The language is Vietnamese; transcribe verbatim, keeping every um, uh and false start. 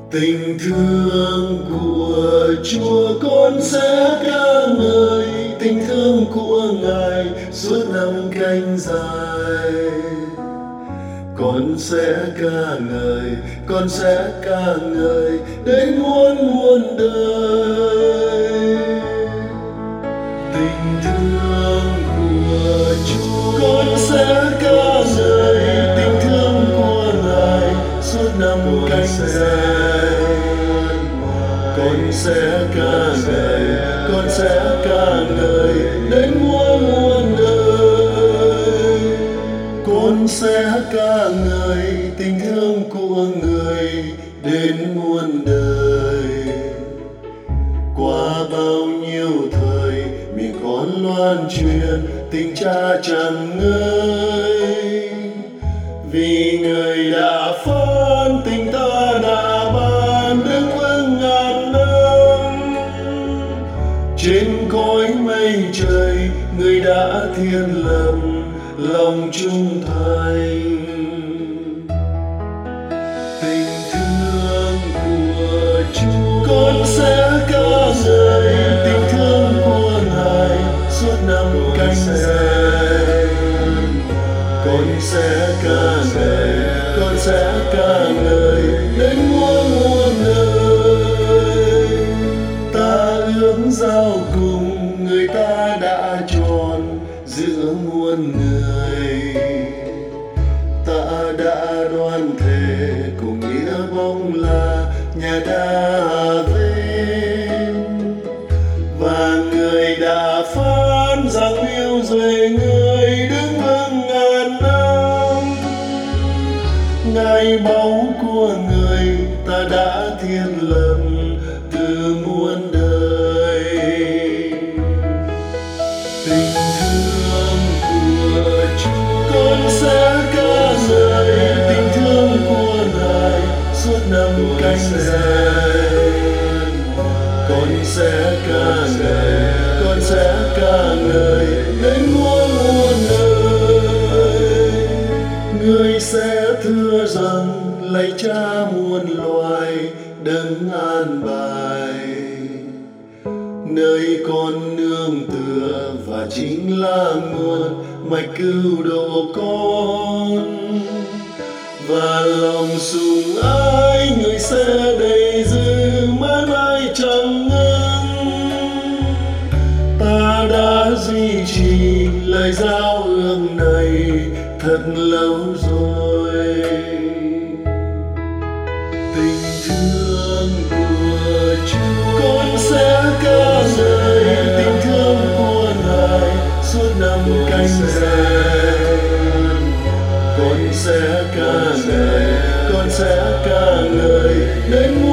Tình thương của Chúa con sẽ ca ngợi, tình thương của Ngài suốt năm canh dài. Con sẽ ca ngợi, con sẽ ca ngợi đến muôn muôn đời. Tình thương của Chúa con sẽ ca ngợi, tình thương của Ngài suốt năm canh dài. Con sẽ ca ngợi, con sẽ ca ngợi đến muôn muôn đời. Con sẽ ca ngợi tình thương của Người đến muôn đời. Qua bao nhiêu thời miệng con loan truyền tình Cha chẳng ngơi, vì Người đã phán tình ta đã ban đứng vững ngàn năm. Trên cõi mây trời Người đã thiên lập lòng trung thành. Tình thương của Chúa con sẽ ca ngợi, tình thương của Ngài suốt năm canh dài. Con sẽ ca ngợi, con sẽ ca ngợi đến muôn muôn đời. Ta ước giao cùng Người ta đã tròn giữa muôn người. Ta đã đoan thề cùng nghĩa bóng là nhà David, và Người đã phán rằng yêu duệ Người đứng vững ngàn năm. Ngày báu của Người ta đã thiên lập từ muôn đời. Tình thương của Chúa con sẽ ca ngợi, tình thương của Ngài suốt năm canh dài. Con sẽ ca ngợi, con sẽ ca ngợi đến muôn muôn đời. Người sẽ thưa rằng lạy Cha muôn loài đấng an bài, nơi con nương tựa và chính là nguồn mạch cứu độ con. Và lòng sùng ái Người sẽ đầy dư mãi mãi chẳng ngưng. Ta đã duy trì lời giao ước này thật lâu rồi. Tình thương của Chúa con sẽ ca ngợi, tình thương của Ngài suốt năm canh dài. Con sẽ ca ngợi, con sẽ ca ngợi đến